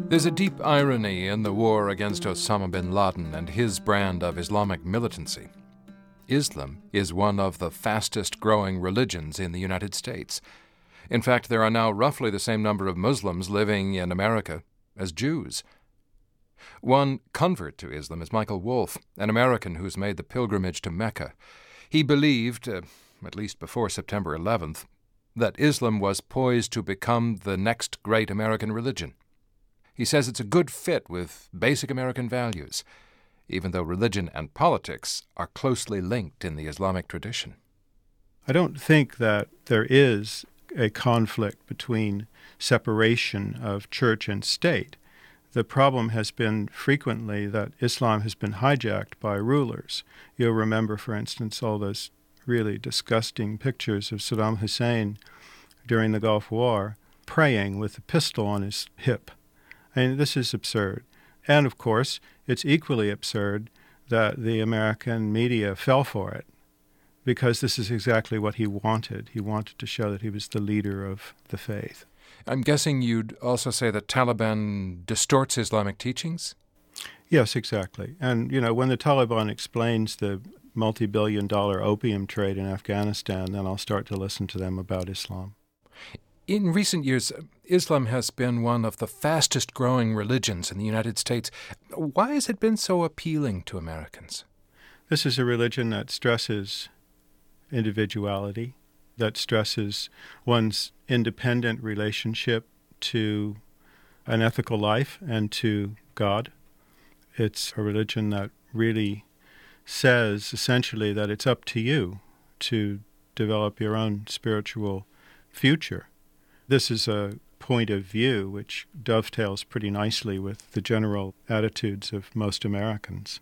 There's a deep irony in the war against Osama bin Laden and his brand of Islamic militancy. Islam is one of the fastest-growing religions in the United States. In fact, there are now roughly the same number of Muslims living in America as Jews. One convert to Islam is Michael Wolff, an American who's made the pilgrimage to Mecca. He believed, at least before September 11th, that Islam was poised to become the next great American religion. He says it's a good fit with basic American values, even though religion and politics are closely linked in the Islamic tradition. I don't think that there is a conflict between separation of church and state. The problem has been frequently that Islam has been hijacked by rulers. You'll remember, for instance, all those really disgusting pictures of Saddam Hussein during the Gulf War praying with a pistol on his hip. I mean, this is absurd. And, of course, it's equally absurd that the American media fell for it, because this is exactly what he wanted. He wanted to show that he was the leader of the faith. I'm guessing you'd also say that Taliban distorts Islamic teachings? Yes, exactly. And, when the Taliban explains the multi-billion-dollar opium trade in Afghanistan, then I'll start to listen to them about Islam. In recent years, Islam has been one of the fastest-growing religions in the United States. Why has it been so appealing to Americans? This is a religion that stresses individuality, that stresses one's independent relationship to an ethical life and to God. It's a religion that really says, essentially, that it's up to you to develop your own spiritual future. This is a point of view which dovetails pretty nicely with the general attitudes of most Americans.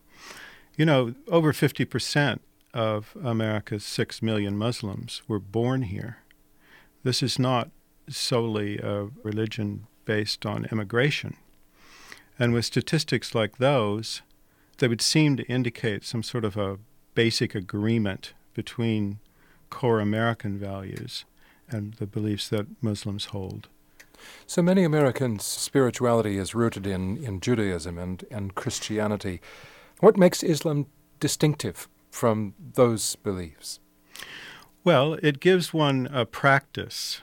Over 50% of America's 6 million Muslims were born here. This is not solely a religion based on immigration. And with statistics like those, they would seem to indicate some sort of a basic agreement between core American values and the beliefs that Muslims hold. So many Americans' spirituality is rooted in Judaism and Christianity. What makes Islam distinctive from those beliefs? Well, it gives one a practice,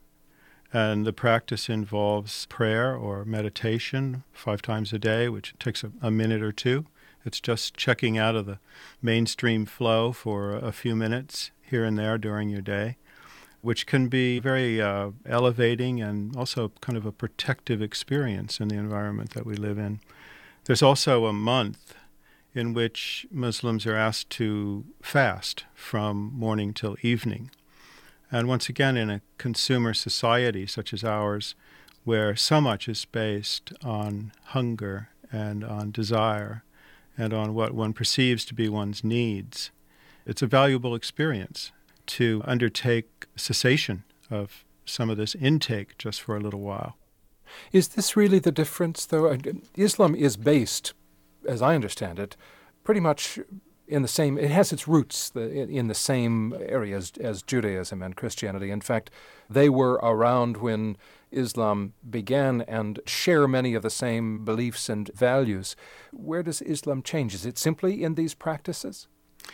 and the practice involves prayer or meditation 5 times a day, which takes a minute or two. It's just checking out of the mainstream flow for a few minutes here and there during your day, which can be very elevating and also kind of a protective experience in the environment that we live in. There's also a month in which Muslims are asked to fast from morning till evening. And once again, in a consumer society such as ours, where so much is based on hunger and on desire and on what one perceives to be one's needs, it's a valuable experience to undertake cessation of some of this intake just for a little while. Is this really the difference, though? Islam is based, as I understand it, pretty much in the same, it has its roots in the same areas as Judaism and Christianity. In fact, they were around when Islam began and share many of the same beliefs and values. Where does Islam change? Is it simply in these practices?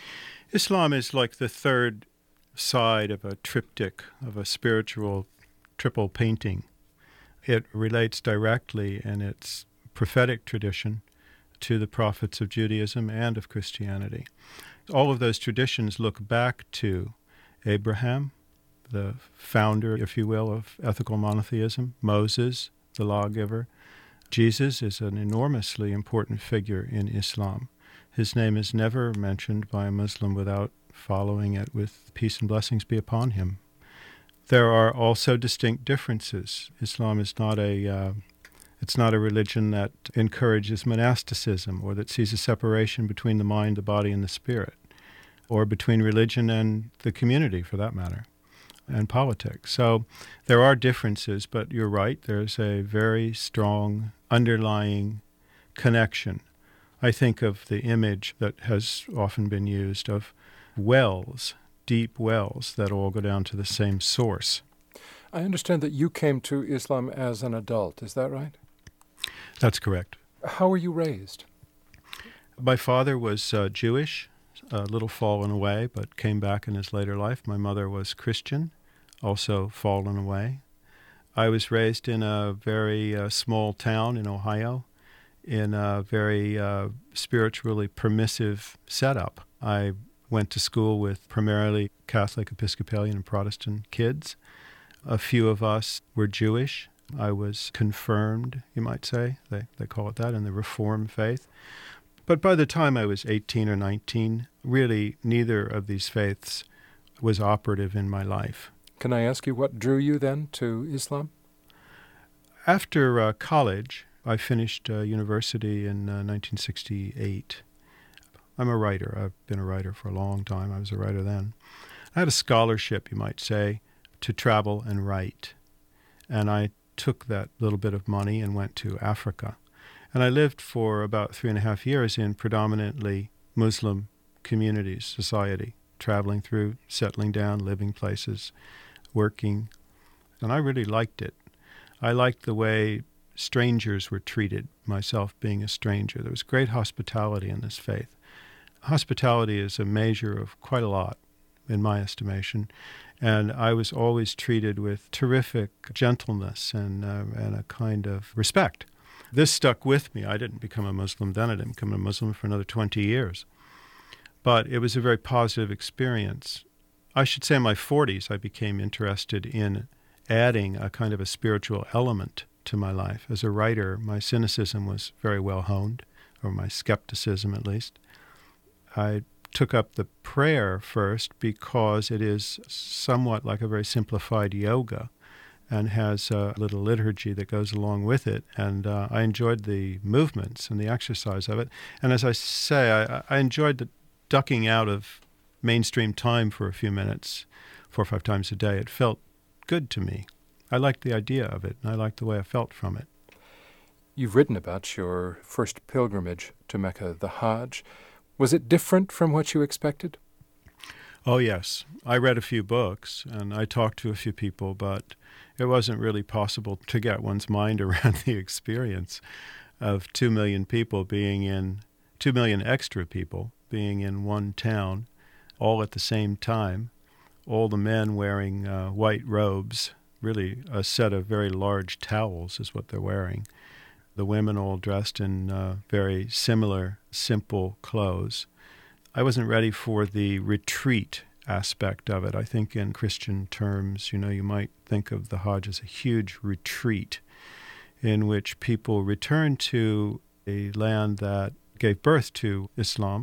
Islam is like the third side of a triptych, of a spiritual triple painting. It relates directly in its prophetic tradition to the prophets of Judaism and of Christianity. All of those traditions look back to Abraham, the founder, if you will, of ethical monotheism, Moses, the lawgiver. Jesus is an enormously important figure in Islam. His name is never mentioned by a Muslim without following it with peace and blessings be upon him. There are also distinct differences. Islam is not it's not a religion that encourages monasticism or that sees a separation between the mind, the body, and the spirit, or between religion and the community, for that matter, and politics. So there are differences, but you're right, there's a very strong underlying connection. I think of the image that has often been used of wells, deep wells that all go down to the same source. I understand that you came to Islam as an adult. Is that right? That's correct. How were you raised? My father was Jewish, a little fallen away, but came back in his later life. My mother was Christian, also fallen away. I was raised in a very small town in Ohio, in a very spiritually permissive setup. I went to school with primarily Catholic, Episcopalian, and Protestant kids. A few of us were Jewish. I was confirmed, you might say. They call it that in the Reformed faith. But by the time I was 18 or 19, really neither of these faiths was operative in my life. Can I ask you what drew you then to Islam? After college, I finished university in 1968. I'm a writer. I've been a writer for a long time. I was a writer then. I had a scholarship, you might say, to travel and write. And I took that little bit of money and went to Africa. And I lived for about 3.5 years in predominantly Muslim communities, society, traveling through, settling down, living places, working. And I really liked it. I liked the way strangers were treated, myself being a stranger. There was great hospitality in this faith. Hospitality is a measure of quite a lot, in my estimation, and I was always treated with terrific gentleness and a kind of respect. This stuck with me. I didn't become a Muslim then. I didn't become a Muslim for another 20 years. But it was a very positive experience. I should say in my 40s I became interested in adding a kind of a spiritual element to my life. As a writer, my cynicism was very well honed, or my skepticism at least. I took up the prayer first because it is somewhat like a very simplified yoga and has a little liturgy that goes along with it. And I enjoyed the movements and the exercise of it. And as I say, I enjoyed the ducking out of mainstream time for a few minutes, 4 or 5 times a day. It felt good to me. I liked the idea of it, and I liked the way I felt from it. You've written about your first pilgrimage to Mecca, the Hajj. Was it different from what you expected? Oh, yes. I read a few books, and I talked to a few people, but it wasn't really possible to get one's mind around the experience of 2 million people being in, 2 million extra people being in one town, all at the same time, all the men wearing white robes, really a set of very large towels is what they're wearing. The women all dressed in very similar, simple clothes. I wasn't ready for the retreat aspect of it. I think in Christian terms, you might think of the Hajj as a huge retreat in which people return to a land that gave birth to Islam.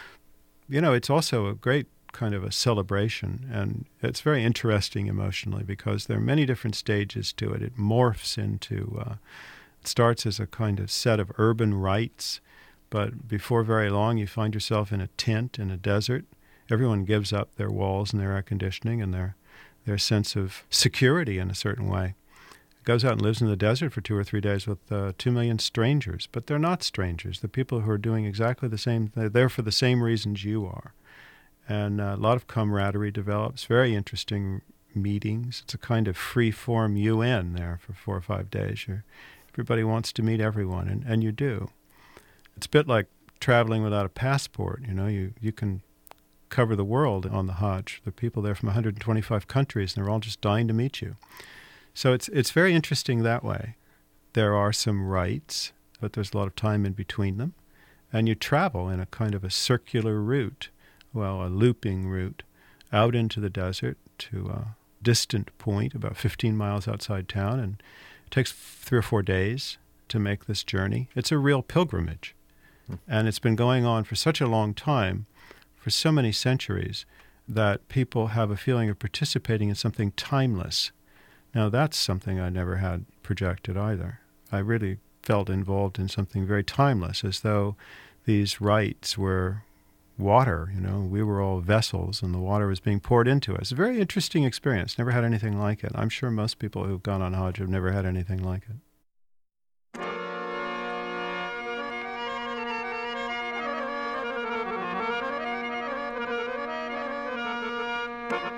It's also a great kind of a celebration, and it's very interesting emotionally because there are many different stages to it. It morphs into, it starts as a kind of set of urban rites, but before very long you find yourself in a tent in a desert. Everyone gives up their walls and their air conditioning and their sense of security in a certain way. Goes out and lives in the desert for 2 or 3 days with 2 million strangers, but they're not strangers. They're people who are doing exactly the same. They're there for the same reasons you are. And a lot of camaraderie develops, very interesting meetings. It's a kind of free-form UN there for 4 or 5 days. Everybody wants to meet everyone, and you do. It's a bit like traveling without a passport. You can cover the world on the Hajj. There are people there from 125 countries, and they're all just dying to meet you. So it's very interesting that way. There are some rites, but there's a lot of time in between them. And you travel in a kind of a circular route, a looping route, out into the desert to a distant point, about 15 miles outside town, and it takes 3 or 4 days to make this journey. It's a real pilgrimage. And it's been going on for such a long time, for so many centuries, that people have a feeling of participating in something timeless. Now, that's something I never had projected either. I really felt involved in something very timeless, as though these rites were water. We were all vessels, and the water was being poured into us. A very interesting experience. Never had anything like it. I'm sure most people who've gone on Hajj have never had anything like it.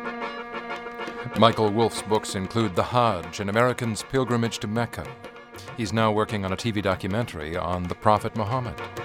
Michael Wolff's books include The Hajj, An American's Pilgrimage to Mecca, He's now working on a TV documentary on the Prophet Muhammad.